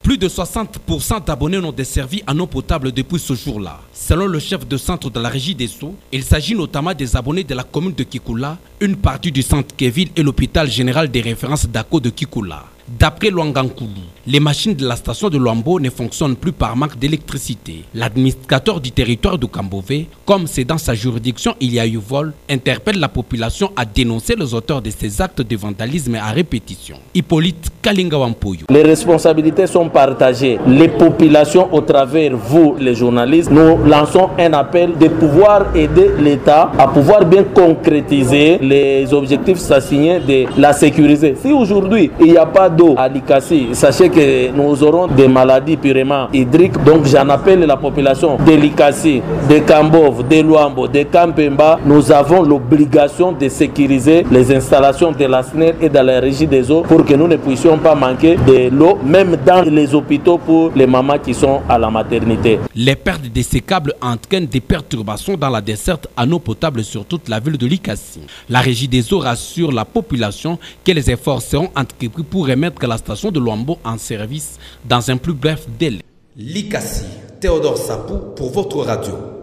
Plus de 60% d'abonnés non desservis en eau potable depuis ce jour-là. Selon le chef de centre de la régie des eaux, il s'agit notamment des abonnés de la commune de Kikoula, une partie du centre Kevin et l'hôpital général des références d'Ako de Kikoula. D'après Luangankoulou, les machines de la station de Luambo ne fonctionnent plus par manque d'électricité. L'administrateur du territoire de Kambové, comme c'est dans sa juridiction il y a eu vol, interpelle la population à dénoncer les auteurs de ces actes de vandalisme à répétition. Hippolyte Kalingawampoyo. Les responsabilités sont partagées. Les populations, au travers vous, les journalistes, nous lançons un appel de pouvoir aider l'État à pouvoir bien concrétiser les objectifs assignés de la sécuriser. Si aujourd'hui il n'y a pas d'eau à Likasi, sachez que nous aurons des maladies purement hydriques. Donc j'en appelle la population de Likasi, de Kambov, de Luambo, de Kampemba. Nous avons l'obligation de sécuriser les installations de la SNER et de la régie des eaux pour que nous ne puissions pas manquer de l'eau, même dans les hôpitaux pour les mamans qui sont à la maternité. Les pertes de ces câbles entraînent des perturbations dans la desserte en eau potable sur toute la ville de Likasi. La régie des eaux rassure la population que les efforts seront entrepris pour remettre la station de Luambo en service dans un plus bref délai. Likasi, Théodore Sapou pour votre radio.